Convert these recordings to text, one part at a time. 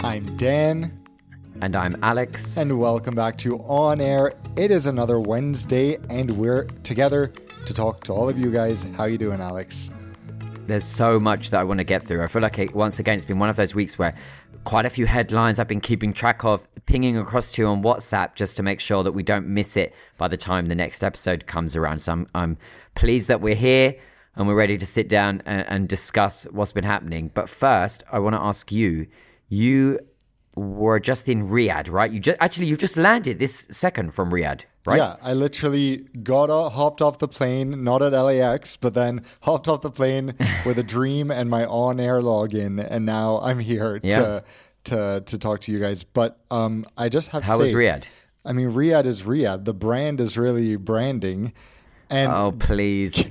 I'm Dan. And I'm Alex. And welcome back to On Air. It is another Wednesday, and we're together to talk to all of you guys. How you doing, Alex? There's so much that I want to get through. I feel like, once again, it's been one of those weeks where quite a few headlines I've been keeping track of, pinging across to you on WhatsApp just to make sure that we don't miss it by the time the next episode comes around. So I'm pleased that we're here and we're ready to sit down and discuss what's been happening. But first, I want to ask you, you were just in Riyadh, right? You've just landed this second from Riyadh, right? Yeah, I literally hopped off the plane, not at LAX, but then hopped off the plane with a dream and my on-air login, and now I'm here to talk to you guys. But I just have to say, how was Riyadh? I mean, Riyadh is Riyadh. The brand is really branding. And oh, please.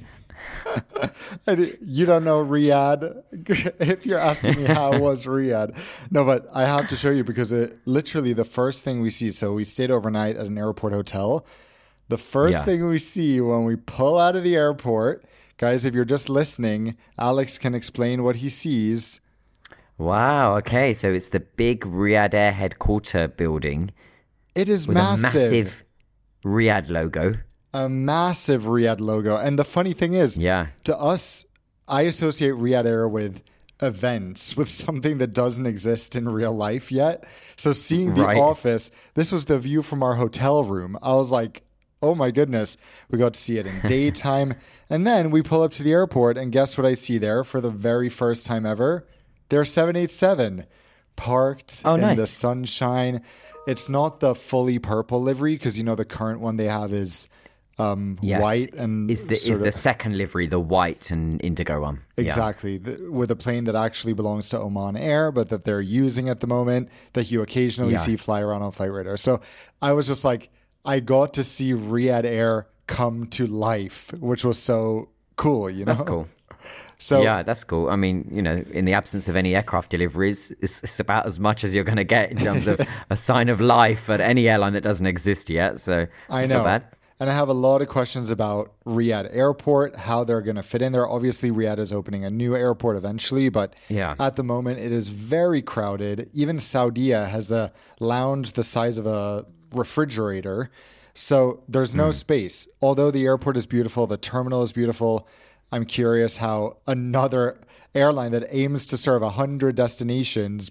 You don't know Riyadh. If you're asking me how was Riyadh. No, but I have to show you because literally the first thing we see, so we stayed overnight at an airport hotel. The first thing we see when we pull out of the airport, guys, if you're just listening, Alex can explain what he sees. Wow, okay, so it's the big Riyadh Air headquarter building. It is with massive. A massive Riyadh logo. A massive Riyadh logo. And the funny thing is, to us, I associate Riyadh Air with events, with something that doesn't exist in real life yet. So seeing the office, this was the view from our hotel room. I was like, oh my goodness, we got to see it in daytime. And then we pull up to the airport and guess what I see there for the very first time ever? There's 787 parked in the sunshine. It's not the fully purple livery because, the current one they have is white and is the second livery, the white and indigo one. Exactly. With a plane that actually belongs to Oman Air, but that they're using at the moment, that you occasionally see fly around on Flight Radar. So I was just like, I got to see Riyadh Air come to life, which was so cool, That's cool. So yeah, that's cool. I mean, in the absence of any aircraft deliveries, it's about as much as you're going to get in terms of a sign of life at any airline that doesn't exist yet. So I know. Not bad. And I have a lot of questions about Riyadh Airport, how they're going to fit in there. Obviously, Riyadh is opening a new airport eventually, but at the moment, it is very crowded. Even Saudia has a lounge the size of a refrigerator. So there's no space. Although the airport is beautiful, the terminal is beautiful. I'm curious how another airline that aims to serve 100 destinations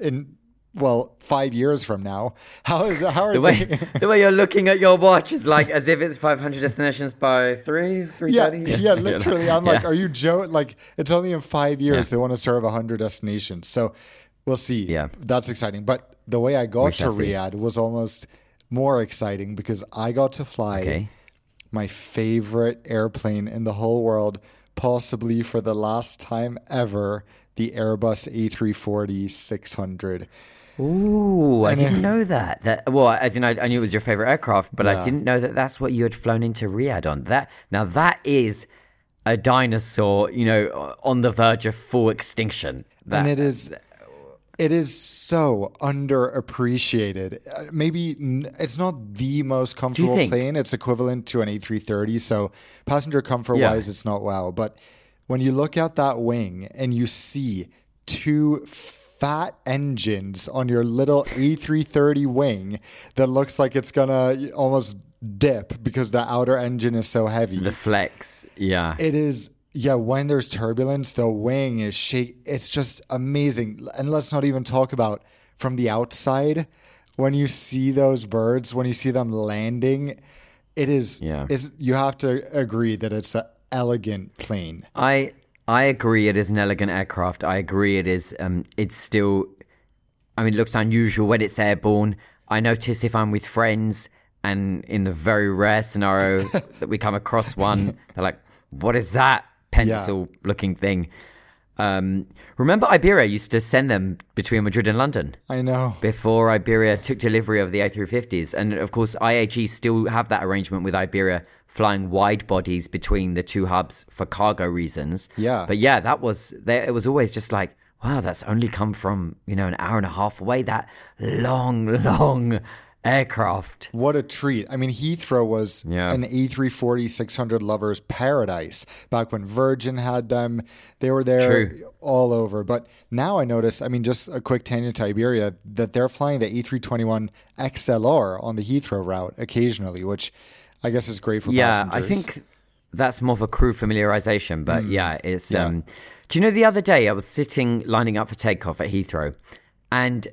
5 years from now, how are the way you're looking at your watch is like as if it's 500 destinations by 3:30. Yeah, literally. I'm like, are you joking? Like, it's only in 5 years they want to serve 100 destinations. So we'll see. Yeah, that's exciting. But the way I got to Riyadh was almost more exciting because I got to fly my favorite airplane in the whole world, possibly for the last time ever, the Airbus A340-600. Ooh, I didn't know that. As in, I knew it was your favorite aircraft, but I didn't know that that's what you had flown into Riyadh on. That is a dinosaur, on the verge of full extinction. And it is so underappreciated. Maybe it's not the most comfortable plane. It's equivalent to an A330. So passenger comfort-wise, it's not wow. But when you look out that wing and you see two fat engines on your little A330 wing that looks like it's gonna almost dip because the outer engine is so heavy. The flex, It is, when there's turbulence, the wing is it's just amazing. And let's not even talk about from the outside, when you see those birds, when you see them landing, it is, you have to agree that it's an elegant plane. I agree it is an elegant aircraft. I agree it is, it's still, it looks unusual when it's airborne. I notice if I'm with friends and in the very rare scenario that we come across one, they're like, what is that pencil looking thing? Remember Iberia used to send them between Madrid and London? I know. Before Iberia took delivery of the A350s. And of course, IAG still have that arrangement with Iberia, flying wide bodies between the two hubs for cargo reasons. Yeah. But it was always just like, wow, that's only come from, an hour and a half away. That long aircraft. What a treat. I mean, Heathrow was an A340-600 lover's paradise back when Virgin had them. They were there all over. But now I notice, I mean, just a quick tangent to Iberia, that they're flying the A321 XLR on the Heathrow route occasionally, which I guess is great for passengers. Yeah, I think that's more of a crew familiarization. But it's... do you know, the other day I was sitting lining up for takeoff at Heathrow, and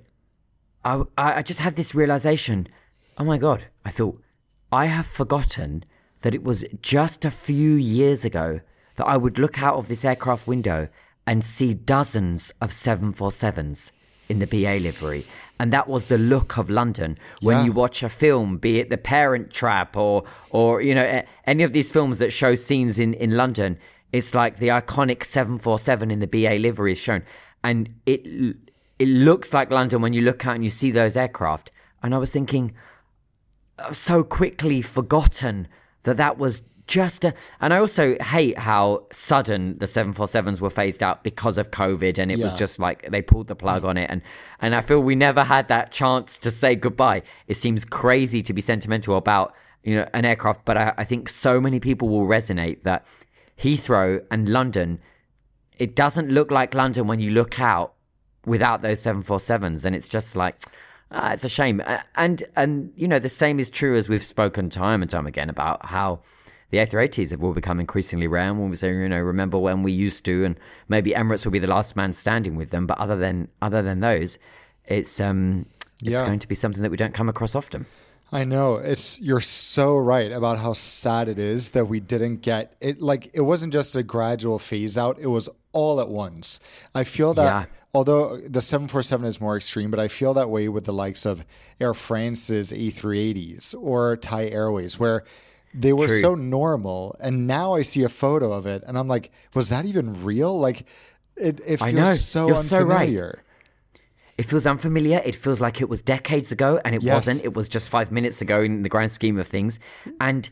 I just had this realization. Oh my God. I thought, I have forgotten that it was just a few years ago that I would look out of this aircraft window and see dozens of 747s in the BA livery. And that was the look of London. When you watch a film, be it The Parent Trap or you know, any of these films that show scenes in London, it's like the iconic 747 in the BA livery is shown. And it looks like London when you look out and you see those aircraft. And I was thinking, I've so quickly forgotten that was just and I also hate how sudden the 747s were phased out because of COVID, and it was just like they pulled the plug on it, and I feel we never had that chance to say goodbye. It seems crazy to be sentimental about, you know, an aircraft, but I think so many people will resonate that Heathrow and London, it doesn't look like London when you look out without those 747s, and it's just like it's a shame. And you know, the same is true, as we've spoken time and time again about how the A380s have all become increasingly rare. And when we say, you know, remember when we used to, and maybe Emirates will be the last man standing with them, but other than those, it's going to be something that we don't come across often. I know. You're so right about how sad it is that we didn't get it. Like, it wasn't just a gradual phase out, it was all at once. I feel that although the 747 is more extreme, but I feel that way with the likes of Air France's A380s or Thai Airways, where they were so normal. And now I see a photo of it and I'm like, was that even real? Like, it feels so You're unfamiliar. So right. It feels unfamiliar. It feels like it was decades ago, and it wasn't. It was just 5 minutes ago in the grand scheme of things. And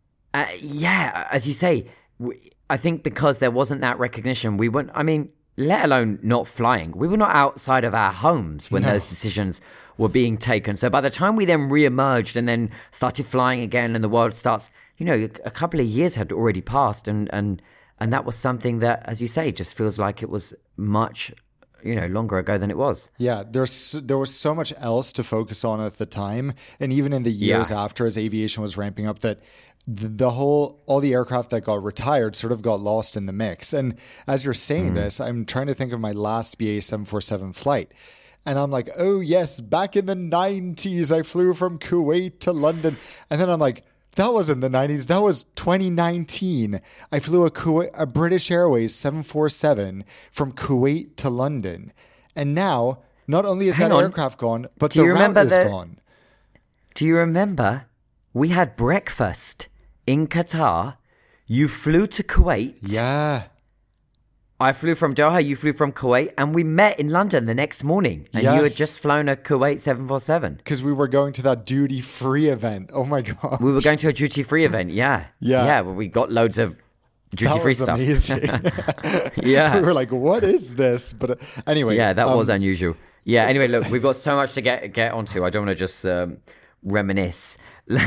as you say, I think because there wasn't that recognition, we weren't, I mean, let alone not flying, we were not outside of our homes when those decisions were being taken. So by the time we then re-emerged and then started flying again and the world starts, you know, a couple of years had already passed. And that was something that, as you say, just feels like it was much, you know, longer ago than it was. Yeah, there was so much else to focus on at the time. And even in the years after, as aviation was ramping up, that all the aircraft that got retired sort of got lost in the mix. And as you're saying this, I'm trying to think of my last BA 747 flight. And I'm like, oh yes, back in the 90s, I flew from Kuwait to London. And then I'm like, that wasn't the 90s. That was 2019. I flew a British Airways 747 from Kuwait to London. And now, not only is that aircraft gone, but the route is gone. Do you remember we had breakfast in Qatar? You flew to Kuwait. Yeah. I flew from Doha, you flew from Kuwait, and we met in London the next morning. And you had just flown a Kuwait 747. Because we were going to that duty-free event. Oh my God. We were going to a duty-free event, Yeah, where we got loads of duty-free stuff. That was amazing. We were like, what is this? But anyway. Yeah, that was unusual. Yeah, anyway, look, we've got so much to get onto. I don't want to just reminisce.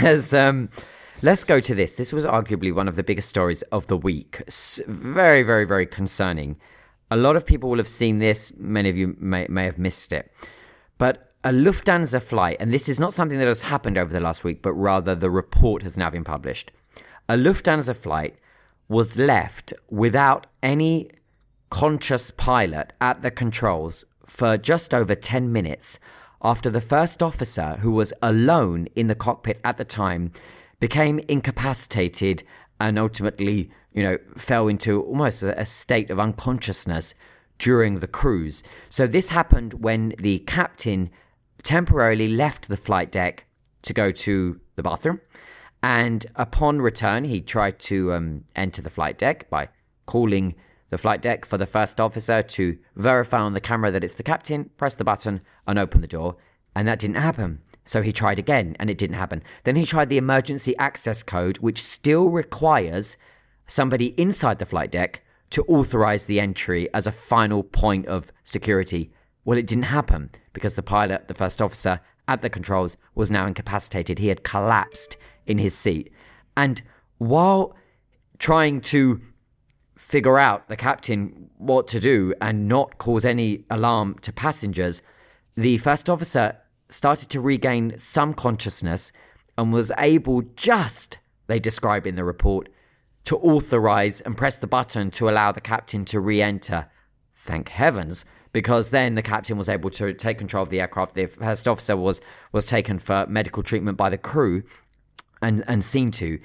Let's go to this. This was arguably one of the biggest stories of the week. Very, very, very concerning. A lot of people will have seen this. Many of you may have missed it. But a Lufthansa flight, and this is not something that has happened over the last week, but rather the report has now been published. A Lufthansa flight was left without any conscious pilot at the controls for just over 10 minutes after the first officer, who was alone in the cockpit at the time, became incapacitated and ultimately, you know, fell into almost a state of unconsciousness during the cruise. So this happened when the captain temporarily left the flight deck to go to the bathroom. And upon return, he tried to enter the flight deck by calling the flight deck for the first officer to verify on the camera that it's the captain, press the button and open the door. And that didn't happen. So he tried again and it didn't happen. Then he tried the emergency access code, which still requires somebody inside the flight deck to authorize the entry as a final point of security. Well, it didn't happen because the pilot, the first officer, at the controls was now incapacitated. He had collapsed in his seat. And while trying to figure out, the captain, what to do and not cause any alarm to passengers, the first officer started to regain some consciousness and was able just, they describe in the report, to authorize and press the button to allow the captain to re-enter. Thank heavens, because then the captain was able to take control of the aircraft. The first officer was taken for medical treatment by the crew and seen to.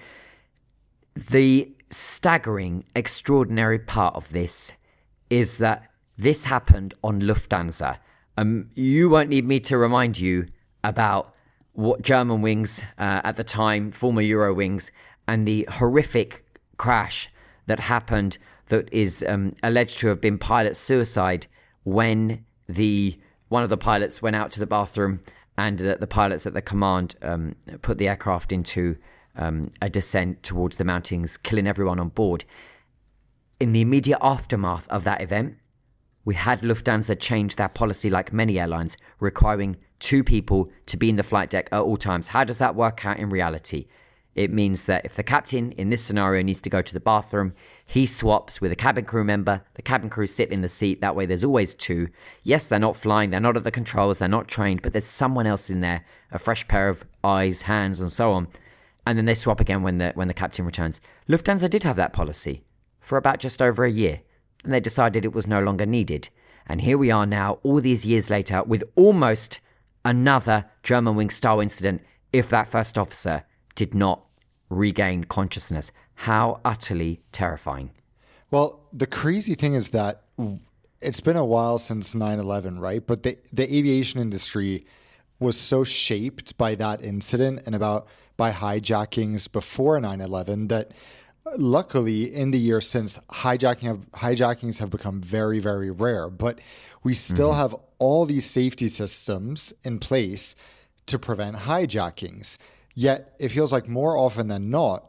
The staggering, extraordinary part of this is that this happened on Lufthansa. You won't need me to remind you about what Germanwings at the time, former Eurowings, and the horrific crash that happened that is alleged to have been pilot suicide when one of the pilots went out to the bathroom and the pilots at the command put the aircraft into a descent towards the mountains, killing everyone on board. In the immediate aftermath of that event, we had Lufthansa change their policy like many airlines, requiring 2 people to be in the flight deck at all times. How does that work out in reality? It means that if the captain in this scenario needs to go to the bathroom, he swaps with a cabin crew member. The cabin crew sit in the seat. That way there's always 2. Yes, they're not flying. They're not at the controls. They're not trained. But there's someone else in there, a fresh pair of eyes, hands, and so on. And then they swap again when the captain returns. Lufthansa did have that policy for about just over a year. And they decided it was no longer needed. And here we are now, all these years later, with almost another Germanwings style incident if that first officer did not regain consciousness. How utterly terrifying. Well, the crazy thing is that it's been a while since 9/11, right? But the aviation industry was so shaped by that incident and by hijackings before 9/11 that luckily in the year since hijackings have become very, very rare. But we still have all these safety systems in place to prevent hijackings. Yet it feels like more often than not,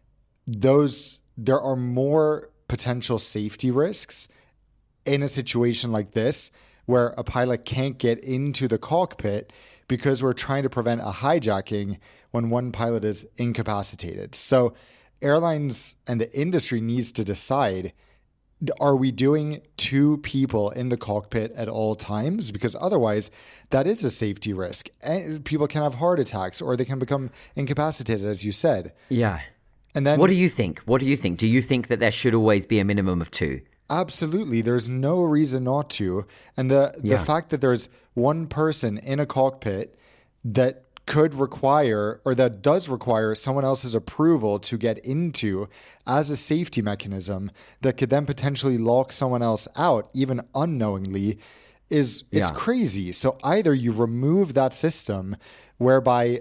there are more potential safety risks in a situation like this where a pilot can't get into the cockpit because we're trying to prevent a hijacking when one pilot is incapacitated. So airlines and the industry needs to decide, are we doing 2 people in the cockpit at all times? Because otherwise, that is a safety risk. And people can have heart attacks or they can become incapacitated, as you said. Yeah. And then, what do you think? Do you think that there should always be a minimum of 2? Absolutely. There's no reason not to. And the fact that there's one person in a cockpit that could require, or that does require, someone else's approval to get into as a safety mechanism that could then potentially lock someone else out, even unknowingly, it's crazy. So either you remove that system whereby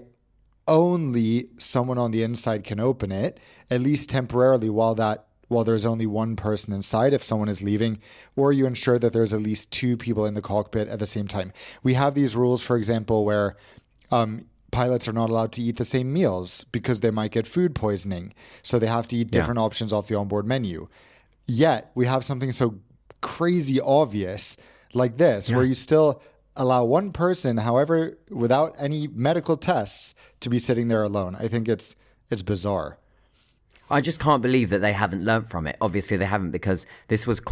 only someone on the inside can open it, at least temporarily while there's only one person inside if someone is leaving, or you ensure that there's at least 2 people in the cockpit at the same time. We have these rules, for example, where pilots are not allowed to eat the same meals because they might get food poisoning. So they have to eat different options off the onboard menu. Yet we have something so crazy obvious like this, where you still allow one person, however, without any medical tests, to be sitting there alone. I think it's bizarre. I just can't believe that they haven't learnt from it. Obviously they haven't, because this was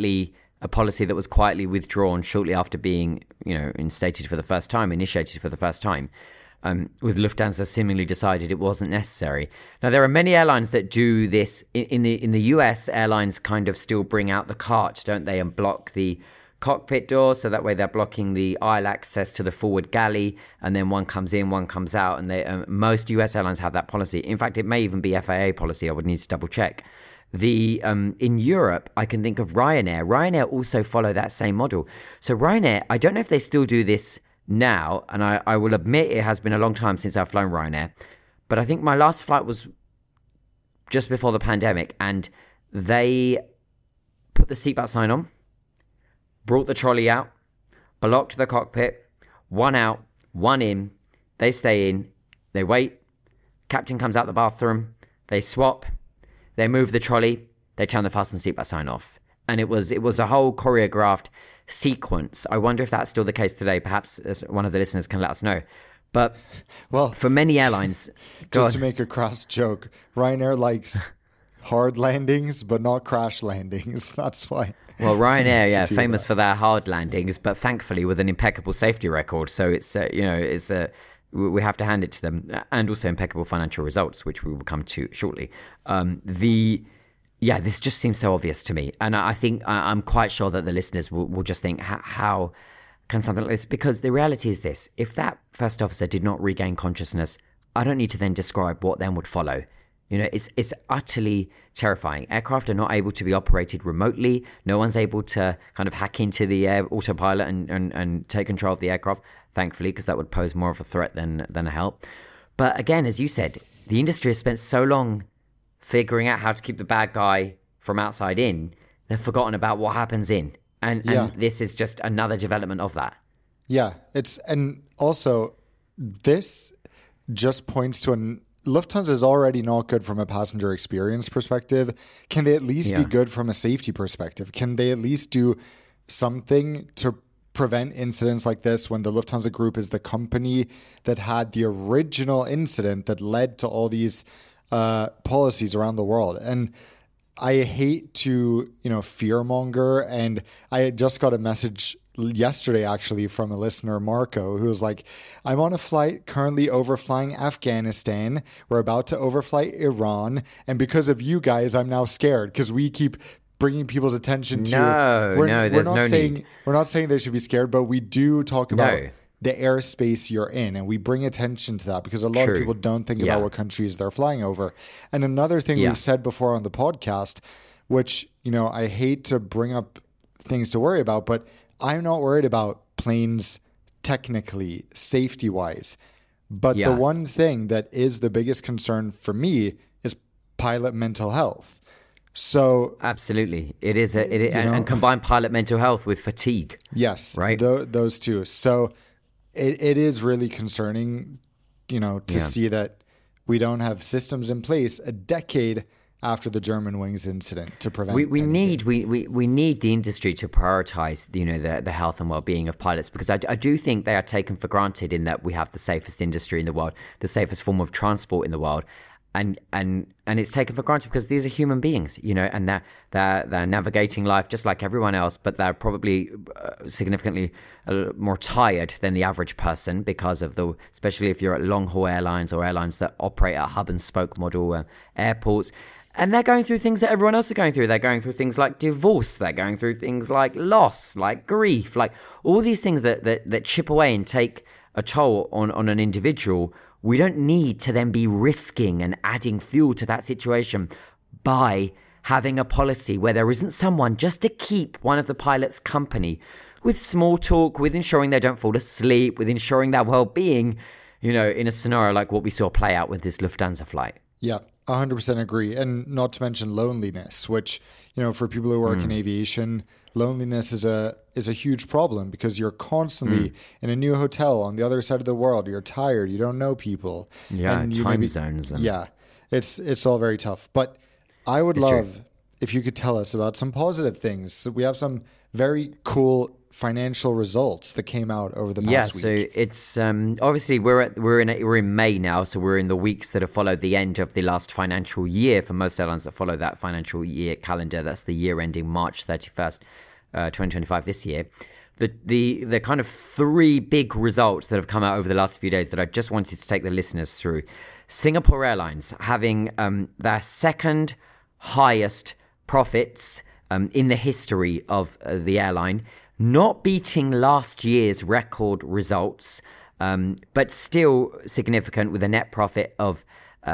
a policy that was quietly withdrawn shortly after being, initiated for the first time. With Lufthansa seemingly decided it wasn't necessary. Now, there are many airlines that do this. In the US, airlines kind of still bring out the cart, don't they, and block the cockpit door, so that way they're blocking the aisle access to the forward galley, and then one comes in, one comes out, and most US airlines have that policy. In fact, it may even be FAA policy. I would need to double check. In Europe, I can think of Ryanair. Ryanair also follow that same model. So Ryanair, I don't know if they still do this now, and I will admit it has been a long time since I've flown Ryanair, but I think my last flight was just before the pandemic, and they put the seatbelt sign on, brought the trolley out, blocked the cockpit, one out, one in, they stay in, they wait, captain comes out the bathroom, they swap, they move the trolley, they turn the fasten seatbelt sign off. And it was a whole choreographed sequence. I wonder if that's still the case today. Perhaps one of the listeners can let us know. But for many airlines, just to make a crass joke, Ryanair likes hard landings, but not crash landings. That's why. Well, Ryanair, famous for their hard landings, but thankfully with an impeccable safety record. So it's, we have to hand it to them, and also impeccable financial results, which we will come to shortly. This just seems so obvious to me. And I think I'm quite sure that the listeners will just think, how can something like this? Because the reality is this: if that first officer did not regain consciousness, I don't need to then describe what then would follow. It's utterly terrifying. Aircraft are not able to be operated remotely. No one's able to kind of hack into the autopilot and take control of the aircraft, thankfully, because that would pose more of a threat than a help. But again, as you said, the industry has spent so long figuring out how to keep the bad guy from outside in, they've forgotten about what happens in. And this is just another development of that. Yeah, and also this just points to Lufthansa is already not good from a passenger experience perspective. Can they at least be good from a safety perspective? Can they at least do something to prevent incidents like this when the Lufthansa Group is the company that had the original incident that led to all these policies around the world? And I hate to, fearmonger. And I just got a message yesterday, actually, from a listener, Marco, who was like, I'm on a flight currently overflying Afghanistan. We're about to overfly Iran. And because of you guys, I'm now scared because we keep bringing people's attention to... We're not saying they should be scared, but we do talk about the airspace you're in, and we bring attention to that because a lot of people don't think about what countries they're flying over. And another thing we've said before on the podcast, which, I hate to bring up things to worry about, but I'm not worried about planes technically, safety-wise. But the one thing that is the biggest concern for me is pilot mental health. So absolutely, it is and combine pilot mental health with fatigue. Yes, right. Those two. So it is really concerning, to see that we don't have systems in place a decade after the Germanwings incident to prevent. We need the industry to prioritize the health and well-being of pilots, because I do think they are taken for granted in that we have the safest industry in the world, the safest form of transport in the world. And it's taken for granted because these are human beings, and they're navigating life just like everyone else, but they're probably significantly more tired than the average person because of especially if you're at long haul airlines or airlines that operate at hub and spoke model airports. And they're going through things that everyone else is going through. They're going through things like divorce. They're going through things like loss, like grief, like all these things that chip away and take a toll on an individual. We don't need to then be risking and adding fuel to that situation by having a policy where there isn't someone just to keep one of the pilots company with small talk, with ensuring they don't fall asleep, with ensuring their well-being, in a scenario like what we saw play out with this Lufthansa flight. Yeah, 100% agree. And not to mention loneliness, which, for people who work in aviation, loneliness is a huge problem because you're constantly in a new hotel on the other side of the world. You're tired. You don't know people. Yeah, and time zones. It's all very tough. But I would love if you could tell us about some positive things. So we have some very cool financial results that came out over the past week. So it's obviously we're in May now, so we're in the weeks that have followed the end of the last financial year for most airlines that follow that financial year calendar. That's the year ending March 31st, 2025 this year. The kind of three big results that have come out over the last few days that I just wanted to take the listeners through. Singapore Airlines having their second highest profits in the history of the airline, not beating last year's record results, but still significant with a net profit of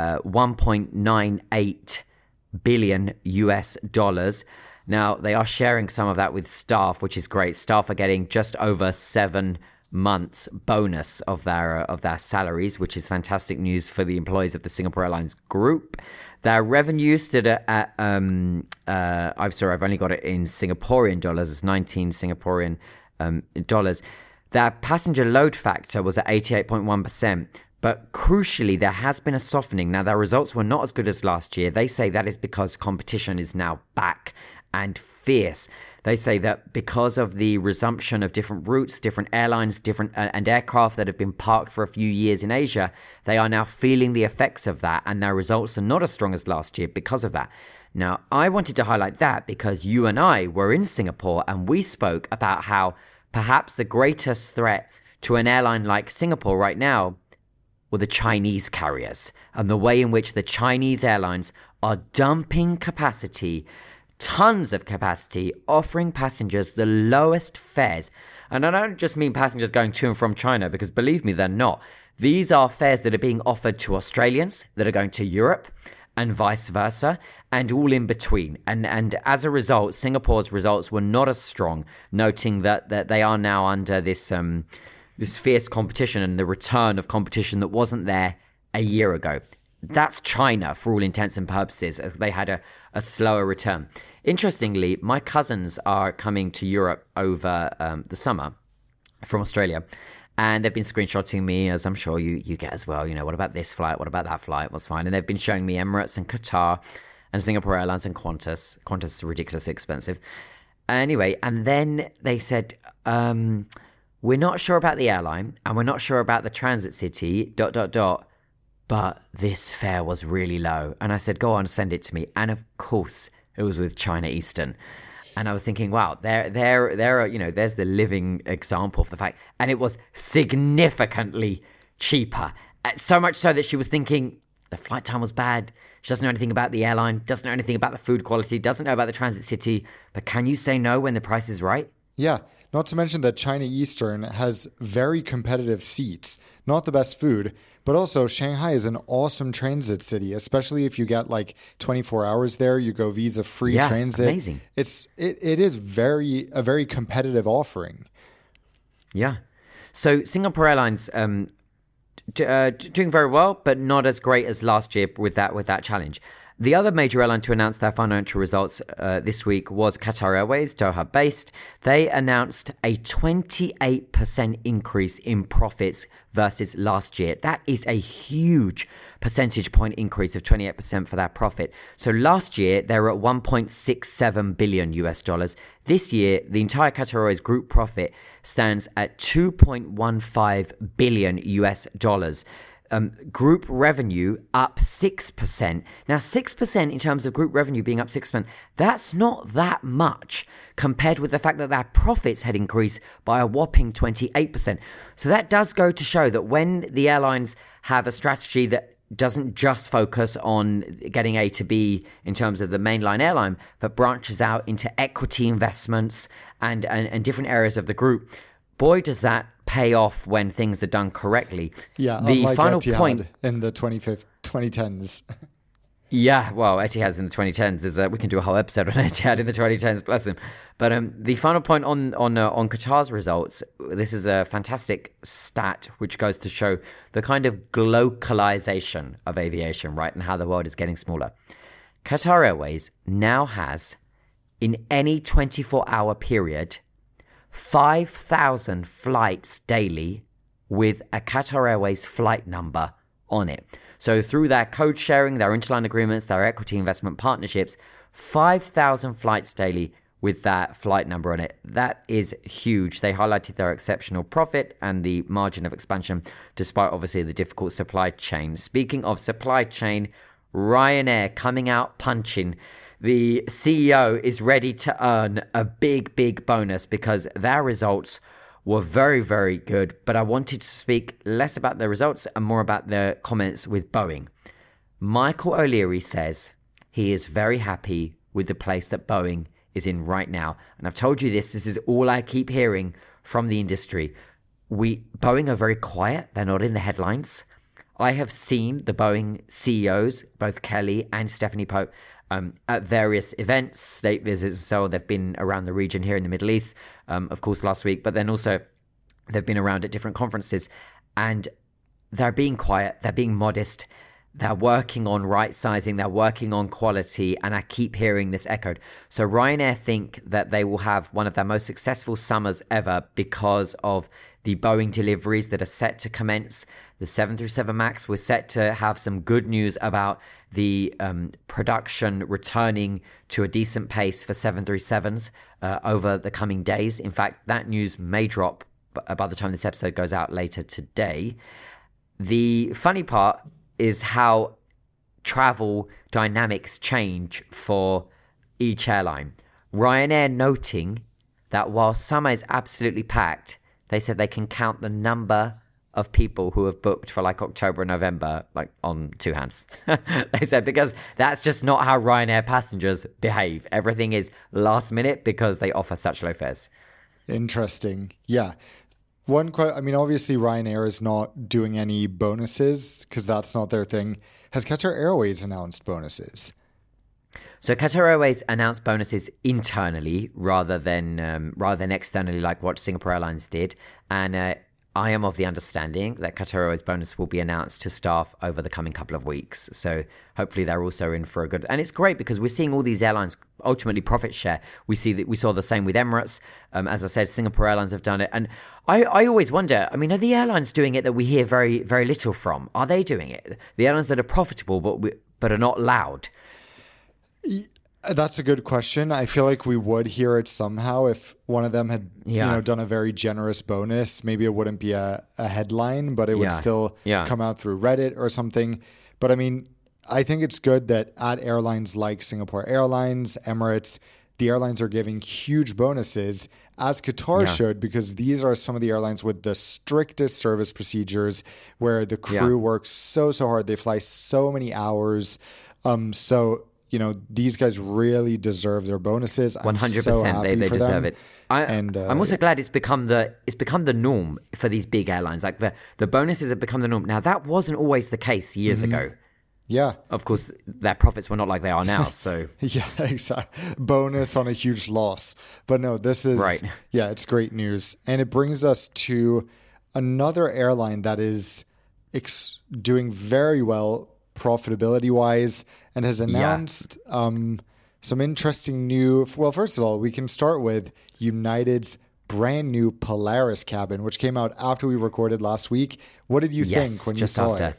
$1.98 billion US. Now, they are sharing some of that with staff, which is great. Staff are getting just over 7 months bonus of their salaries, which is fantastic news for the employees of the Singapore Airlines group. Their revenue stood at I've only got it in Singaporean dollars. It's 19 Singaporean dollars. Their passenger load factor was at 88.1%. But crucially, there has been a softening. Now, their results were not as good as last year. They say that is because competition is now back and fierce. They say that because of the resumption of different routes, different airlines, different and aircraft that have been parked for a few years in Asia, they are now feeling the effects of that, and their results are not as strong as last year because of that. Now, I wanted to highlight that because you and I were in Singapore and we spoke about how perhaps the greatest threat to an airline like Singapore right now were the Chinese carriers and the way in which the Chinese airlines are dumping capacity, tons of capacity, offering passengers the lowest fares. And I don't just mean passengers going to and from China, because believe me, they're not. These are fares that are being offered to Australians that are going to Europe and vice versa, and all in between. And as a result, Singapore's results were not as strong, noting that they are now under this fierce competition and the return of competition that wasn't there a year ago. That's China for all intents and purposes, as they had a slower return. Interestingly, my cousins are coming to Europe over the summer from Australia, and they've been screenshotting me, as I'm sure you get as well. You know, what about this flight? What about that flight? What's fine? And they've been showing me Emirates and Qatar and Singapore Airlines and Qantas. Qantas is ridiculously expensive. Anyway, and then they said, we're not sure about the airline and we're not sure about the transit city, ... but this fare was really low. And I said, go on, send it to me. And of course, it was with China Eastern. And I was thinking, wow, there, you know, there's the living example of the fact. And it was significantly cheaper. So much so that she was thinking the flight time was bad. She doesn't know anything about the airline, doesn't know anything about the food quality, doesn't know about the transit city. But can you say no when the price is right? Yeah, not to mention that China Eastern has very competitive seats, not the best food, but also Shanghai is an awesome transit city, especially if you get like 24 hours there, you go visa-free transit. Amazing. It is a very competitive offering. Yeah. So Singapore Airlines doing very well, but not as great as last year with that challenge. The other major airline to announce their financial results this week was Qatar Airways, Doha based. They announced a 28% increase in profits versus last year. That is a huge percentage point increase of 28% for that profit. So last year, they were at $1.67 billion US dollars. This year, the entire Qatar Airways group profit stands at $2.15 billion US dollars. Group revenue up 6%. Now, 6% in terms of group revenue being up 6%, that's not that much compared with the fact that their profits had increased by a whopping 28%. So that does go to show that when the airlines have a strategy that doesn't just focus on getting A to B in terms of the mainline airline, but branches out into equity investments and different areas of the group, boy, does that pay off when things are done correctly. Yeah, the final Etihad point in the 2010s. Yeah, well, Etihad's in the 2010s. We can do a whole episode on Etihad in the 2010s, bless him. But the final point on Qatar's results, this is a fantastic stat which goes to show the kind of globalization of aviation, right, and how the world is getting smaller. Qatar Airways now has, in any 24-hour period, 5,000 flights daily with a Qatar Airways flight number on it. So through their code sharing, their interline agreements, their equity investment partnerships, 5,000 flights daily with that flight number on it. That is huge. They highlighted their exceptional profit and the margin of expansion, despite obviously the difficult supply chain. Speaking of supply chain, Ryanair coming out punching. The CEO is ready to earn a big, big bonus because their results were very, very good. But I wanted to speak less about the results and more about the comments with Boeing. Michael O'Leary says he is very happy with the place that Boeing is in right now. And I've told you this is all I keep hearing from the industry. Boeing are very quiet. They're not in the headlines. I have seen the Boeing CEOs, both Kelly and Stephanie Pope, at various events, state visits, and so on. They've been around the region here in the Middle East, of course, last week, but then also they've been around at different conferences, and they're being quiet, they're being modest. They're working on right sizing, they're working on quality, and I keep hearing this echoed. So Ryanair think that they will have one of their most successful summers ever because of the Boeing deliveries that are set to commence. The 737 MAX was set to have some good news about the production returning to a decent pace for 737s over the coming days. In fact, that news may drop by the time this episode goes out later today. The funny part is how travel dynamics change for each airline. Ryanair noting that while summer is absolutely packed, they said they can count the number of people who have booked for like October and November like on two hands. They said because that's just not how Ryanair passengers behave. Everything is last minute because they offer such low fares. Interesting. Yeah. Obviously Ryanair is not doing any bonuses because that's not their thing. Has Qatar Airways announced bonuses? So Qatar Airways announced bonuses internally rather than externally, like what Singapore Airlines did. And I am of the understanding that Qatar Airways bonus will be announced to staff over the coming couple of weeks. So hopefully they're also in for a good. And it's great because we're seeing all these airlines ultimately profit share. We saw the same with Emirates. As I said, Singapore Airlines have done it. And I always wonder, are the airlines doing it that we hear very, very little from? Are they doing it? The airlines that are profitable but are not loud? That's a good question. I feel like we would hear it somehow if one of them had done a very generous bonus. Maybe it wouldn't be a headline, but it would still come out through Reddit or something. But I think it's good that at airlines like Singapore Airlines, Emirates, the airlines are giving huge bonuses, as Qatar should, because these are some of the airlines with the strictest service procedures where the crew works so hard. They fly so many hours. These guys really deserve their bonuses. 100%, they deserve it. I'm also glad it's become the norm for these big airlines. Like the bonuses have become the norm. Now that wasn't always the case years ago. Yeah. Of course, their profits were not like they are now. So yeah, exactly. Bonus on a huge loss. But no, this is right. Yeah, it's great news, and it brings us to another airline that is doing very well profitability wise and has announced some interesting new. Well, first of all, we can start with United's brand new Polaris cabin, which came out after we recorded last week. What did you think when you saw it?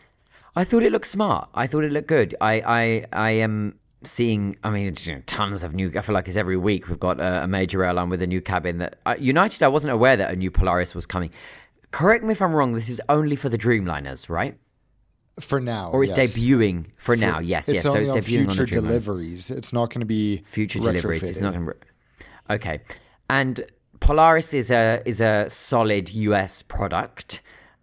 I thought it looked smart. I thought it looked good. I am seeing, tons of new. I feel like it's every week we've got a major airline with a new cabin. That United, I wasn't aware that a new Polaris was coming. Correct me if I'm wrong. This is only for the Dreamliners, right? For now, or it's debuting for now. Yes. It's So only it's debuting future on the deliveries. It's not going to be future deliveries. It's not going to. Okay, and Polaris is a solid US product.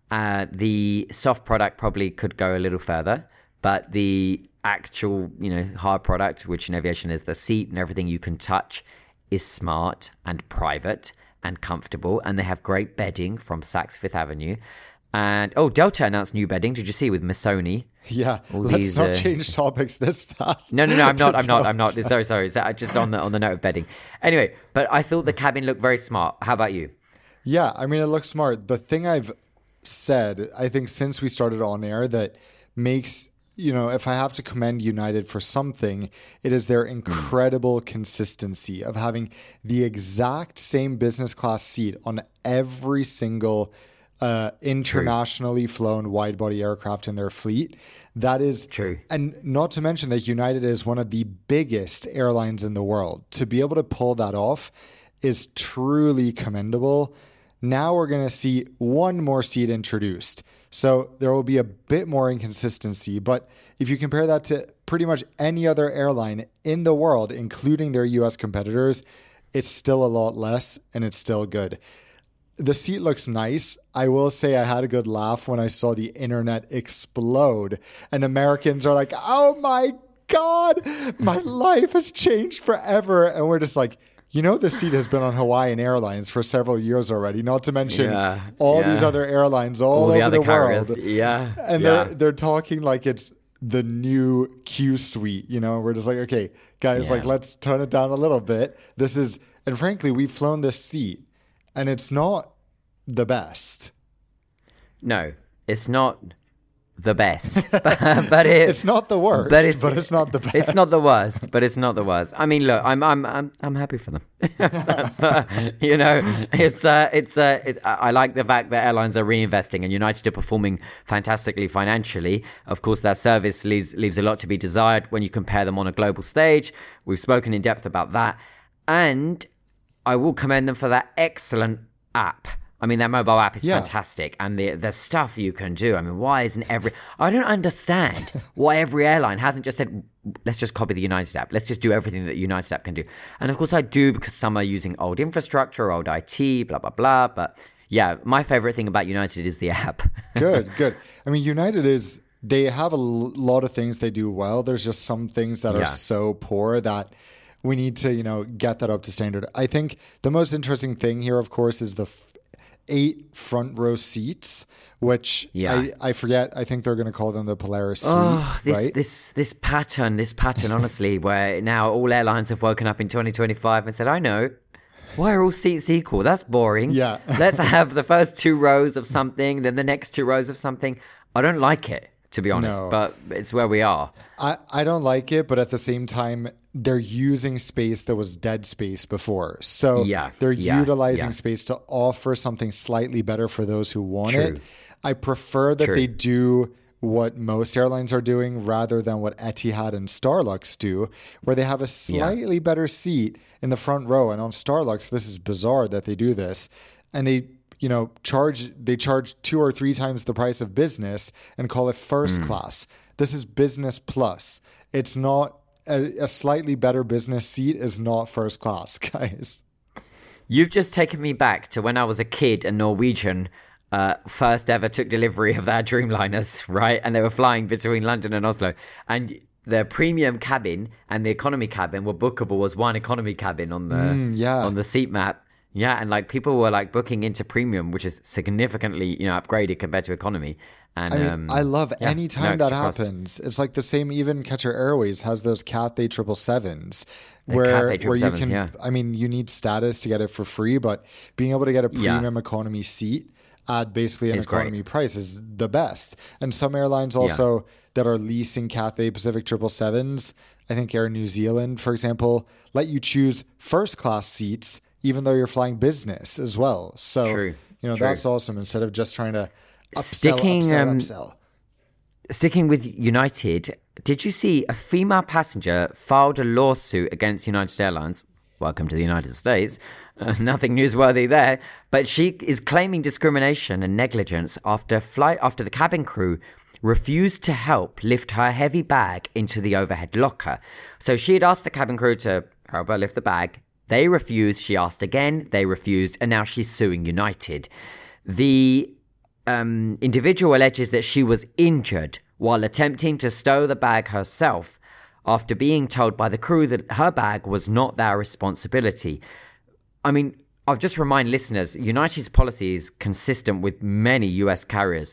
The soft product probably could go a little further, but the actual, hard product, which in aviation is the seat and everything you can touch, is smart and private and comfortable. And they have great bedding from Saks Fifth Avenue. And Delta announced new bedding. Did you see with Missoni? Yeah, let's not change topics this fast. No, I'm not. Sorry. Just on the note of bedding. Anyway, but I thought the cabin looked very smart. How about you? Yeah, it looks smart. The thing I've said, I think since we started on air, that makes, if I have to commend United for something, it is their incredible consistency of having the exact same business class seat on every single internationally flown wide-body aircraft in their fleet. That is true. And not to mention that United is one of the biggest airlines in the world. To be able to pull that off is truly commendable. Now we're going to see one more seat introduced. So there will be a bit more inconsistency. But if you compare that to pretty much any other airline in the world, including their US competitors, it's still a lot less and it's still good. The seat looks nice. I will say I had a good laugh when I saw the internet explode and Americans are like, oh my God, my life has changed forever. And we're just like, this seat has been on Hawaiian Airlines for several years already, not to mention all these other airlines all over the world. Yeah. And they're talking like it's the new Q suite, we're just like, okay, guys, let's tone it down a little bit. And frankly, we've flown this seat and it's not the best. No, it's not the best. It's not the worst, but it's not the best. It's not the worst, but it's not the worst. I mean, look, I'm happy for them. I like the fact that airlines are reinvesting and United are performing fantastically financially. Of course, their service leaves a lot to be desired when you compare them on a global stage. We've spoken in depth about that, and I will commend them for that excellent app. I mean, their mobile app is fantastic, and the stuff you can do. I mean, why isn't I don't understand why every airline hasn't just said, let's just copy the United app. Let's just do everything that United app can do. And of course I do, because some are using old infrastructure, old IT, blah, blah, blah. But yeah, my favorite thing about United is the app. Good. I mean, United they have a lot of things they do well. There's just some things that are so poor that we need to, get that up to standard. I think the most interesting thing here, of course, is the 8 front row seats, which I forget. I think they're going to call them the Polaris Suite. Right? This pattern, honestly, where now all airlines have woken up in 2025 and said, I know. Why are all seats equal? That's boring. Yeah. Let's have the first 2 rows of something, then the next 2 rows of something. I don't like it, to be honest, but it's where we are. I don't like it, but at the same time, they're using space that was dead space before. So they're utilizing space to offer something slightly better for those who want it. I prefer that they do what most airlines are doing rather than what Etihad and Starlux do, where they have a slightly better seat in the front row. And on Starlux, this is bizarre that they do this. And they charge 2 or 3 times the price of business and call it first class. This is business plus. It's not a slightly better business seat is not first class, guys. You've just taken me back to when I was a kid and Norwegian first ever took delivery of their Dreamliners, right? And they were flying between London and Oslo. And the premium cabin and the economy cabin were bookable as one economy cabin on the seat map. Yeah, and people were booking into premium, which is significantly upgraded compared to economy. And I mean, I love any time that happens. It's like the same. Even Qatar Airways has those Cathay 777s where you can. I mean, you need status to get it for free, but being able to get a premium economy seat at basically an economy price is the best. And some airlines also that are leasing Cathay Pacific 777s, I think Air New Zealand, for example, let you choose first class seats even though you're flying business as well. So, that's awesome. Instead of just trying to upsell. Sticking with United, did you see a female passenger filed a lawsuit against United Airlines? Welcome to the United States. Nothing newsworthy there. But she is claiming discrimination and negligence after the cabin crew refused to help lift her heavy bag into the overhead locker. So she had asked the cabin crew to help her lift the bag. They refused. She asked again. They refused. And now she's suing United. The individual alleges that she was injured while attempting to stow the bag herself after being told by the crew that her bag was not their responsibility. I mean, I'll just remind listeners, United's policy is consistent with many US carriers.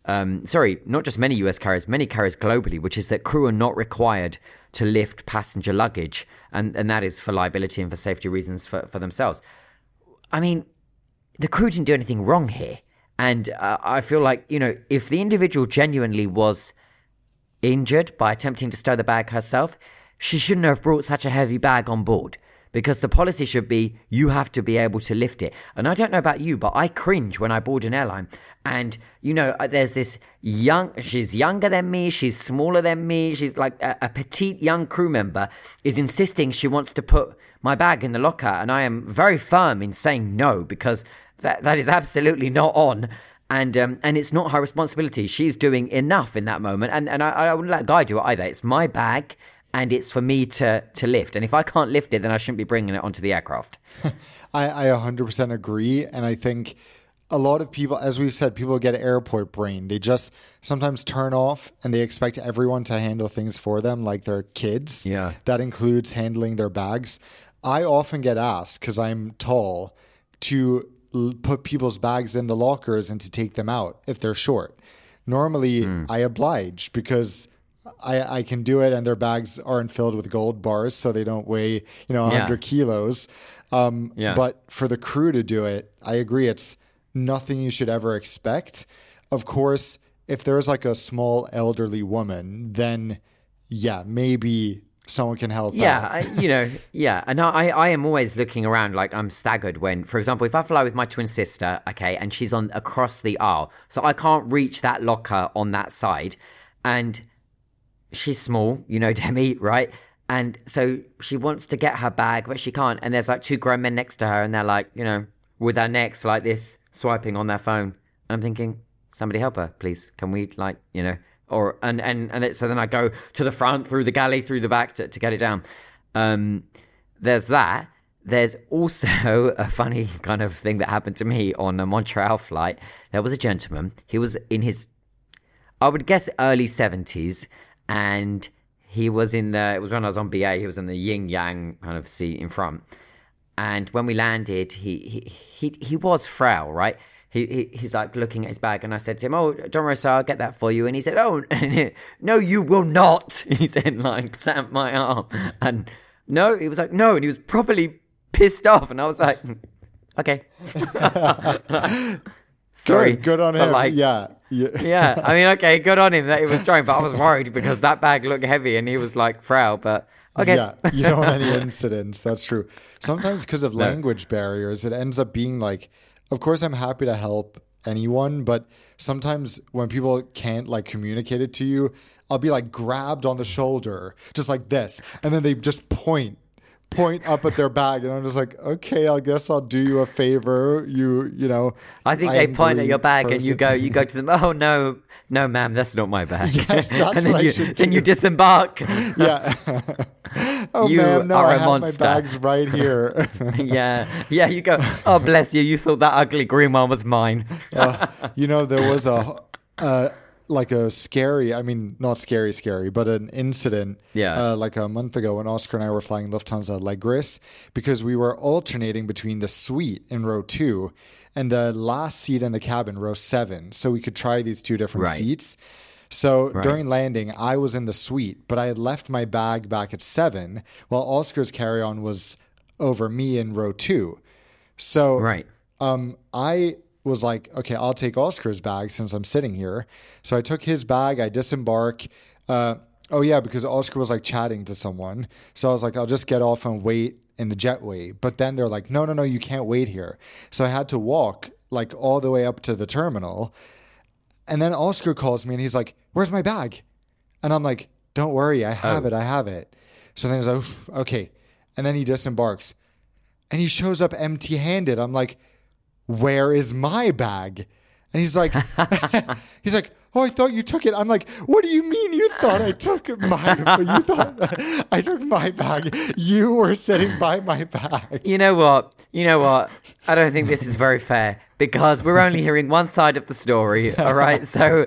Not just many US carriers, many carriers globally, which is that crew are not required to lift passenger luggage. And that is for liability and for safety reasons for themselves. I mean, the crew didn't do anything wrong here. And I feel like, if the individual genuinely was injured by attempting to stow the bag herself, she shouldn't have brought such a heavy bag on board. Because the policy should be, you have to be able to lift it. And I don't know about you, but I cringe when I board an airline. And, there's this she's younger than me, she's smaller than me, she's like a petite young crew member is insisting she wants to put my bag in the locker. And I am very firm in saying no, because that is absolutely not on. And it's not her responsibility. She's doing enough in that moment. And I wouldn't let Guy do it either. It's my bag. And it's for me to lift. And if I can't lift it, then I shouldn't be bringing it onto the aircraft. I 100% agree. And I think a lot of people, as we've said, people get airport brain. They just sometimes turn off and they expect everyone to handle things for them like they're kids. Yeah. That includes handling their bags. I often get asked, because I'm tall, to put people's bags in the lockers and to take them out if they're short. Normally, I oblige because I can do it, and their bags aren't filled with gold bars, so they don't weigh 100 kilos. But for the crew to do it, I agree. It's nothing you should ever expect. Of course, if there's like a small elderly woman, then yeah, maybe someone can help out. And I am always looking around, like I'm staggered when, for example, if I fly with my twin sister, okay, and she's on across the aisle, so I can't reach that locker on that side, and she's small, Demi, right? And so she wants to get her bag, but she can't, and there's like two grown men next to her, and they're like, with their necks like this, swiping on their phone, and I'm thinking, somebody help her, please, can we, like, Or so then I go to the front, through the galley, through the back to get it down. There's that. There's also a funny kind of thing that happened to me on a Montreal flight. There was a gentleman. He was in his, I would guess, early 70s, and he was it was when I was on BA. He was in the yin yang kind of seat in front. And when we landed, he was frail, right? He's like looking at his bag, and I said to him, "Oh, don't worry, sir, I'll get that for you." And he said, "Oh, no, you will not." He said, like, tapped my arm, and no, he was like, "No," and he was properly pissed off, and I was like, "Okay, sorry, good on him." Like, yeah. I mean, okay, good on him that he was trying, but I was worried because that bag looked heavy, and he was like frail, but. Okay. Yeah, you don't want any incidents. That's true. Sometimes because of language barriers, it ends up being like, of course, I'm happy to help anyone, but sometimes when people can't like communicate it to you, I'll be like grabbed on the shoulder, just like this, and then they just point up at their bag, and I'm just like, okay, I guess I'll do you a favor. I think they point at your bag person. And you go to them. Oh no, ma'am, that's not my bag. Yes, that's and then you disembark. Yeah. Oh, ma'am, no, I have my bags right here. Yeah. You go, oh, bless you. You thought that ugly green one was mine. There was a scary, I mean, not scary, but an incident like a month ago when Oscar and I were flying Lufthansa Allegris, because we were alternating between the suite in row 2 and the last seat in the cabin, row 7. So we could try these two different seats. So during landing, I was in the suite, but I had left my bag back at 7 while Oscar's carry-on was over me in row 2. So I was like, okay, I'll take Oscar's bag since I'm sitting here. So I took his bag, I disembark. Because Oscar was like chatting to someone. So I was like, I'll just get off and wait in the jetway. But then they're like, no, you can't wait here. So I had to walk like all the way up to the terminal. And then Oscar calls me and he's like, where's my bag? And I'm like, don't worry, I have it. So then he's like, okay. And then he disembarks and he shows up empty-handed. I'm like, where is my bag? And he's like, oh, I thought you took it. I'm like, what do you mean you thought I took mine? You thought I took my bag. You were sitting by my bag. You know what? I don't think this is very fair because we're only hearing one side of the story. All right. So,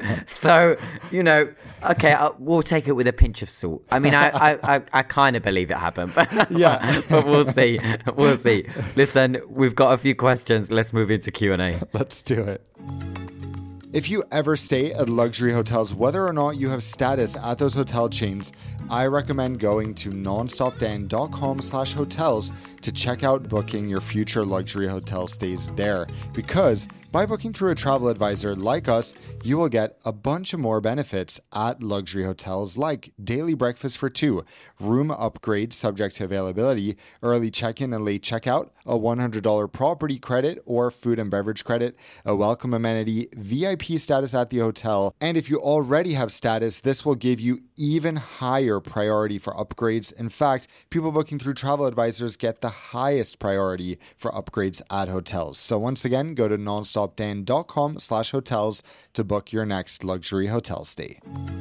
okay, we'll take it with a pinch of salt. I mean, I kind of believe it happened, but but we'll see. Listen, we've got a few questions. Let's move into Q&A. Let's do it. If you ever stay at luxury hotels, whether or not you have status at those hotel chains, I recommend going to nonstopdan.com/hotels to check out booking your future luxury hotel stays there. Because by booking through a travel advisor like us, you will get a bunch of more benefits at luxury hotels like daily breakfast for 2, room upgrades subject to availability, early check-in and late checkout, a $100 property credit or food and beverage credit, a welcome amenity, VIP status at the hotel, and if you already have status, this will give you even higher priority for upgrades. In fact, people booking through travel advisors get the highest priority for upgrades at hotels. So once again, go to nonstopdan.com/hotels to book your next luxury hotel stay.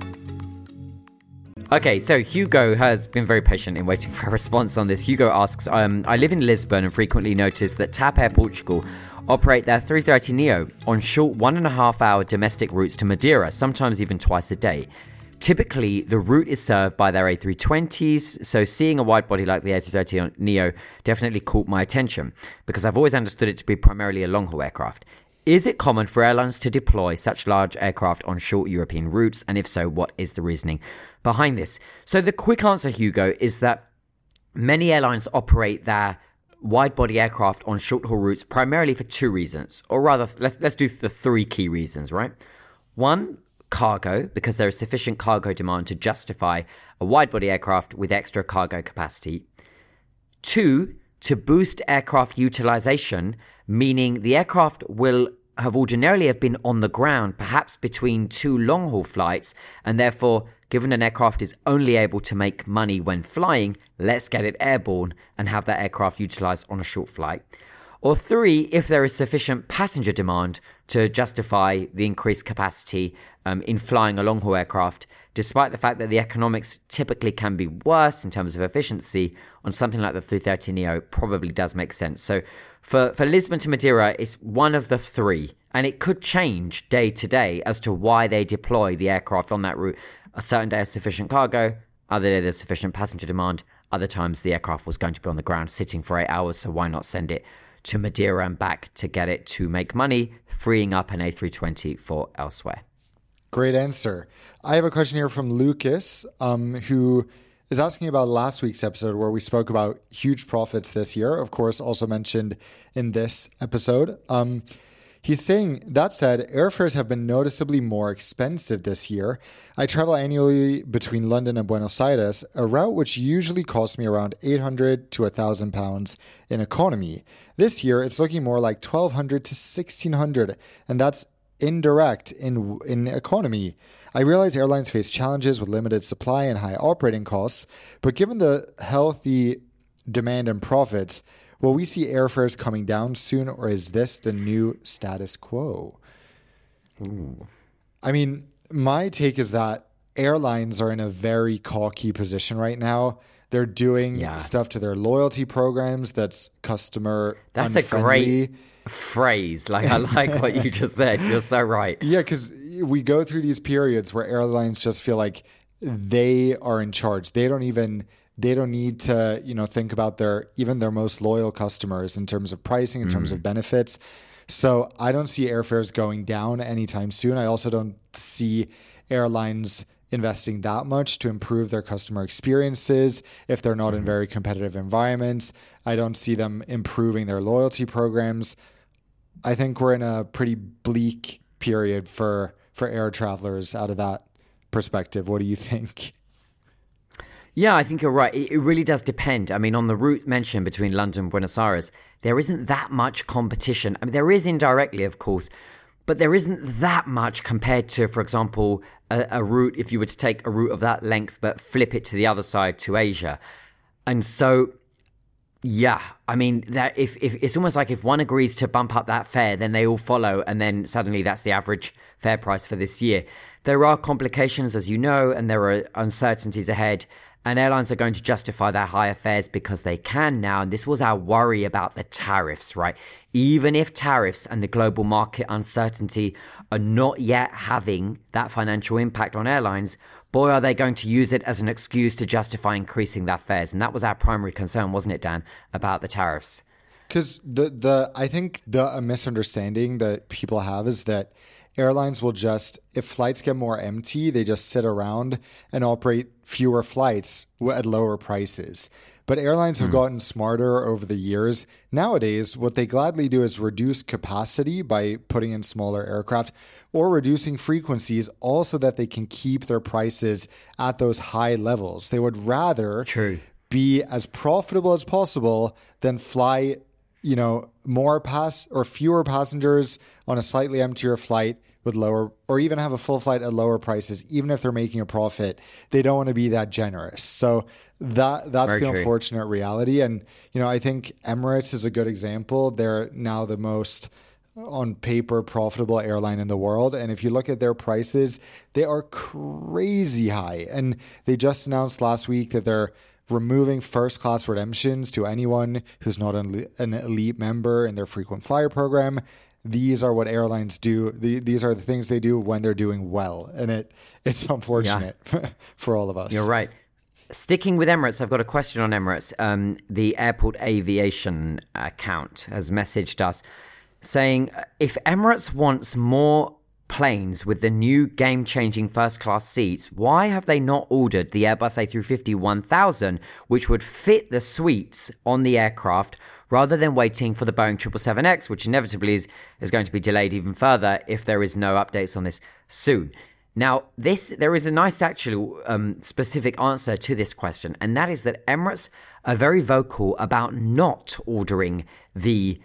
Okay, so Hugo has been very patient in waiting for a response on this. Hugo asks, I live in Lisbon and frequently notice that TAP Air Portugal operate their 330neo on short 1.5-hour domestic routes to Madeira, sometimes even twice a day. Typically, the route is served by their A320s, so seeing a wide body like the A330neo definitely caught my attention because I've always understood it to be primarily a long-haul aircraft. Is it common for airlines to deploy such large aircraft on short European routes? And if so, what is the reasoning behind this? So the quick answer, Hugo, is that many airlines operate their wide-body aircraft on short-haul routes primarily for 2 reasons. Or rather, let's do the 3 key reasons, right? 1, cargo, because there is sufficient cargo demand to justify a wide-body aircraft with extra cargo capacity. 2, to boost aircraft utilization, meaning the aircraft will have ordinarily have been on the ground, perhaps between 2 long-haul flights, and therefore, given an aircraft is only able to make money when flying, let's get it airborne and have that aircraft utilized on a short flight. Or 3, if there is sufficient passenger demand to justify the increased capacity in flying a long-haul aircraft, despite the fact that the economics typically can be worse in terms of efficiency on something like the 330neo probably does make sense. So for Lisbon to Madeira, it's one of the 3, and it could change day to day as to why they deploy the aircraft on that route. A certain day has sufficient cargo, other day there's sufficient passenger demand, other times the aircraft was going to be on the ground sitting for 8 hours, so why not send it to Madeira and back to get it to make money, freeing up an A320 for elsewhere. Great answer. I have a question here from Lucas, who is asking about last week's episode where we spoke about huge profits this year, of course, also mentioned in this episode. He's saying, that said, airfares have been noticeably more expensive this year. I travel annually between London and Buenos Aires, a route which usually costs me around £800 to £1,000 in economy. This year, it's looking more like £1,200 to £1,600, and that's indirect in economy. I realize airlines face challenges with limited supply and high operating costs, but given the healthy demand and profits, will we see airfares coming down soon, or is this the new status quo? Ooh. I mean, my take is that airlines are in a very cocky position right now. They're doing stuff to their loyalty programs that's customer That's unfriendly. A great phrase. Like, I like what you just said. You're so right. Yeah, because we go through these periods where airlines just feel like they are in charge. They don't need to, think about their most loyal customers in terms of pricing, in terms of benefits. So I don't see airfares going down anytime soon. I also don't see airlines investing that much to improve their customer experiences if they're not in very competitive environments. I don't see them improving their loyalty programs. I think we're in a pretty bleak period for air travelers out of that perspective. What do you think? Yeah, I think you're right. It really does depend. I mean, on the route mentioned between London and Buenos Aires, there isn't that much competition. I mean, there is indirectly, of course, but there isn't that much compared to, for example, a route, if you were to take a route of that length, but flip it to the other side to Asia. And so, yeah, I mean, that if it's almost like if one agrees to bump up that fare, then they all follow, and then suddenly that's the average fare price for this year. There are complications, as you know, and there are uncertainties ahead. And airlines are going to justify their higher fares because they can now. And this was our worry about the tariffs, right? Even if tariffs and the global market uncertainty are not yet having that financial impact on airlines, boy, are they going to use it as an excuse to justify increasing their fares. And that was our primary concern, wasn't it, Dan, about the tariffs? Because I think the misunderstanding that people have is that airlines will just, if flights get more empty, they just sit around and operate fewer flights at lower prices. But airlines have gotten smarter over the years. Nowadays, what they gladly do is reduce capacity by putting in smaller aircraft or reducing frequencies, also that they can keep their prices at those high levels. They would rather be as profitable as possible than fly fewer passengers on a slightly emptier flight with lower, or even have a full flight at lower prices. Even if they're making a profit, they don't want to be that generous. So that's the unfortunate reality. And, I think Emirates is a good example. They're now the most, on paper, profitable airline in the world. And if you look at their prices, they are crazy high. And they just announced last week that they're removing first class redemptions to anyone who's not an elite member in their frequent flyer program. These are what airlines do. These are the things they do when they're doing well. And it's unfortunate for all of us. You're right. Sticking with Emirates, I've got a question on Emirates. The Airport Aviation account has messaged us saying, if Emirates wants more planes with the new game-changing first-class seats, why have they not ordered the Airbus A350-1000, which would fit the suites on the aircraft, rather than waiting for the Boeing 777X, which inevitably is going to be delayed even further if there is no updates on this soon? Now, there is a nice actual specific answer to this question, and that is that Emirates are very vocal about not ordering the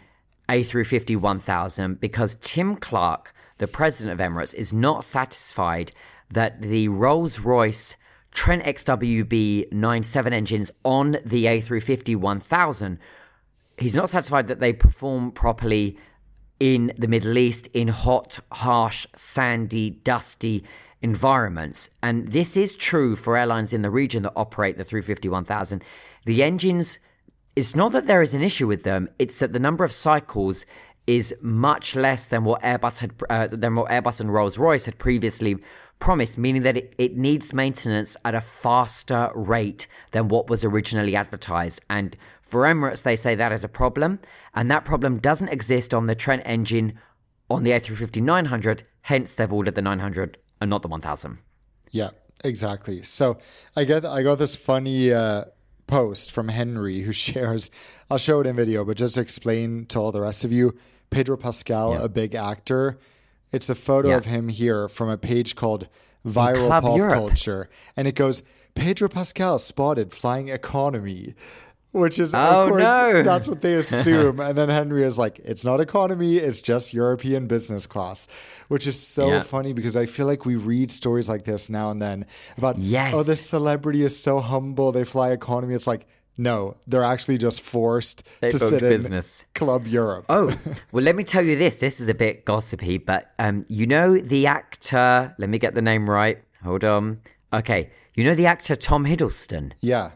A350-1000 because Tim Clark, the president of Emirates, is not satisfied that the Rolls-Royce Trent XWB 97 engines on the A350-1000, he's not satisfied that they perform properly in the Middle East in hot, harsh, sandy, dusty environments. And this is true for airlines in the region that operate the 350-1000. The engines, it's not that there is an issue with them, it's that the number of cycles is much less than what Airbus and Rolls-Royce had previously promised, meaning that it needs maintenance at a faster rate than what was originally advertised. And for Emirates, they say that is a problem, and that problem doesn't exist on the Trent engine on the A350-900, hence they've ordered the 900 and not the 1000. Yeah, exactly. So I got this funny post from Henry who shares, I'll show it in video, but just to explain to all the rest of you, Pedro Pascal, a big actor. It's a photo of him here from a page called Viral Club Pop Europe. Culture. And it goes, Pedro Pascal spotted flying economy, which is, of course, no. that's what they assume. And then Henry is like, it's not economy, it's just European business class, which is so funny because I feel like we read stories like this now and then about, oh, this celebrity is so humble, they fly economy. It's like, no, they're actually just forced to sit in Club Europe. Oh, well, let me tell you this. This is a bit gossipy, but you know the actor, let me get the name right. Hold on. Okay. You know the actor Tom Hiddleston? Yeah.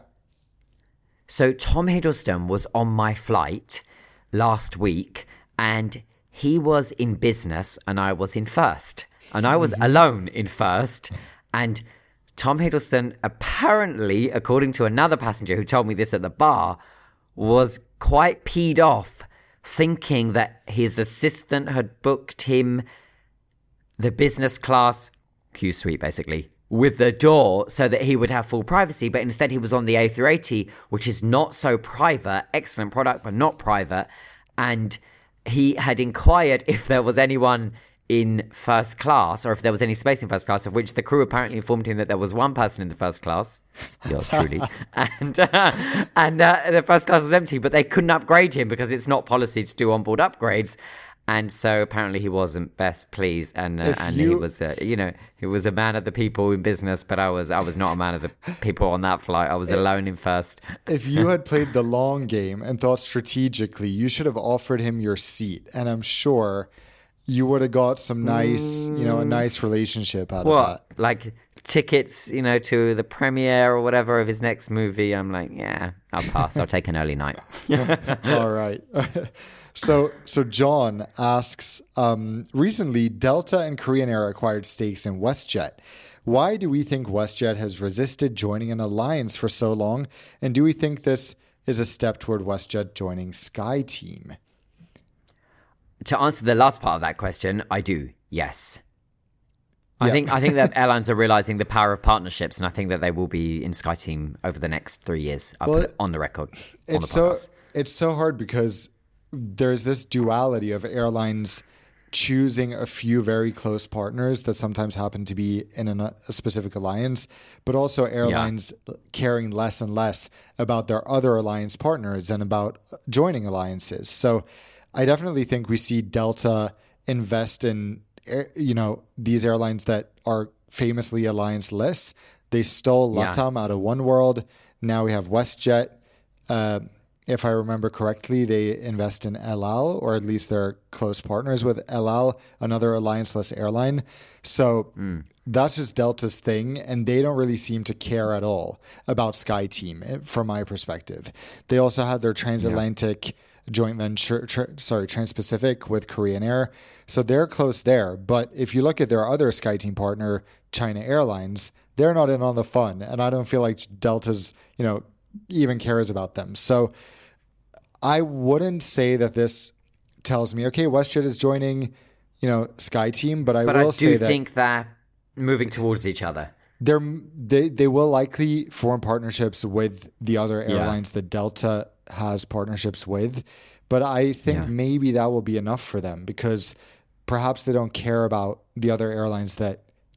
So Tom Hiddleston was on my flight last week, and he was in business and I was in first. And I was alone in first, and Tom Hiddleston, apparently, according to another passenger who told me this at the bar, was quite peed off, thinking that his assistant had booked him the business class Q suite, basically, with the door so that he would have full privacy. But instead, he was on the A380, which is not so private. Excellent product, but not private. And he had inquired if there was anyone in first class, or if there was any space in first class, of which the crew apparently informed him that there was one person in the first class, yours truly, and the first class was empty, but they couldn't upgrade him because it's not policy to do onboard upgrades. And so apparently he wasn't best pleased, and he was, he was a man of the people in business, but I was not a man of the people on that flight. I was alone in first. If you had played the long game and thought strategically, you should have offered him your seat, and I'm sure you would have got some nice, a nice relationship out of that. Like tickets, to the premiere or whatever of his next movie. I'm like, yeah, I'll pass. I'll take an early night. All right. So John asks, recently Delta and Korean Air acquired stakes in WestJet. Why do we think WestJet has resisted joining an alliance for so long? And do we think this is a step toward WestJet joining SkyTeam? To answer the last part of that question, I do. Yes. I think that airlines are realizing the power of partnerships, and I think that they will be in SkyTeam over the next 3 years. I'll put it on the record. It's so hard because there's this duality of airlines choosing a few very close partners that sometimes happen to be in a specific alliance, but also airlines caring less and less about their other alliance partners and about joining alliances. So I definitely think we see Delta invest in, these airlines that are famously alliance-less. They stole LATAM out of oneworld. Now we have WestJet. If I remember correctly, they invest in El Al, or at least they're close partners with El Al, another alliance-less airline. So that's just Delta's thing, and they don't really seem to care at all about SkyTeam, from my perspective. They also have their transatlantic joint venture, Trans-Pacific with Korean Air. So they're close there. But if you look at their other SkyTeam partner, China Airlines, they're not in on the fun. And I don't feel like Delta's, even cares about them. So I wouldn't say that this tells me, okay, WestJet is joining, SkyTeam, but I will say that I do think that moving towards each other. They will likely form partnerships with the other airlines that Delta has partnerships with, but I think maybe that will be enough for them because perhaps they don't care about the other airlines that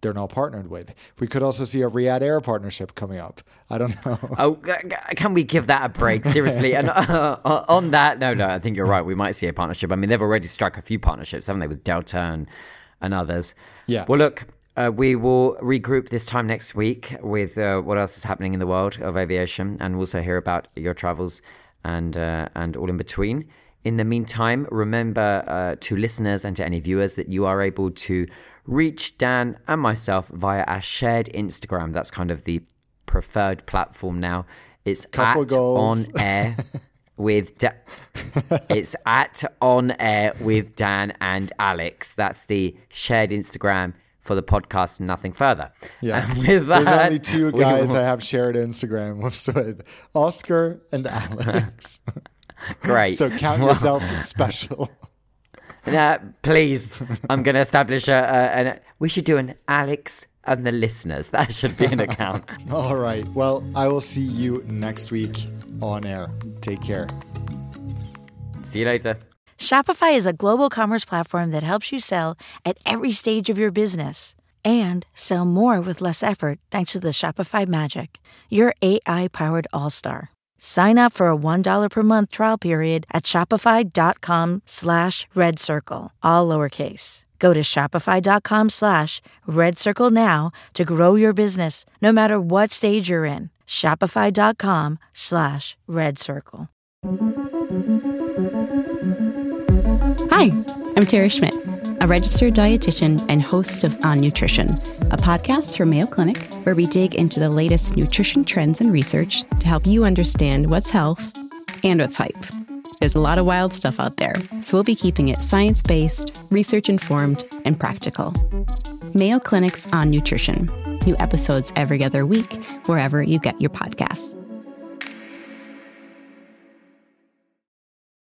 they're not partnered with. We could also see a Riyadh Air partnership coming up. I don't know. Oh, can we give that a break? Seriously. And on that, no, I think you're right. We might see a partnership. I mean, they've already struck a few partnerships, haven't they, with Delta and others. Yeah. Well, look, we will regroup this time next week with what else is happening in the world of aviation, and also hear about your travels and all in between. In the meantime, remember to listeners and to any viewers that you are able to reach Dan and myself via our shared Instagram. That's kind of the preferred platform now. It's On Air with it's On Air with Dan and Alex. That's the shared Instagram for the podcast and nothing further. Yeah. And with that, there's only two guys I have shared Instagram with Oscar and Alex. Great. So count yourself special. Please. I'm going to establish we should do an Alex and the listeners. That should be an account. All right. Well, I will see you next week on air. Take care. See you later. Shopify is a global commerce platform that helps you sell at every stage of your business and sell more with less effort thanks to the Shopify Magic, your AI-powered all-star. Sign up for a $1 per month trial period at shopify.com/redcircle, all lowercase. Go to shopify.com/redcircle now to grow your business, no matter what stage you're in. Shopify.com/redcircle. Hi, I'm Terry Schmidt, a registered dietitian and host of On Nutrition, a podcast from Mayo Clinic where we dig into the latest nutrition trends and research to help you understand what's health and what's hype. There's a lot of wild stuff out there, so we'll be keeping it science-based, research-informed, and practical. Mayo Clinic's On Nutrition. New episodes every other week, wherever you get your podcasts.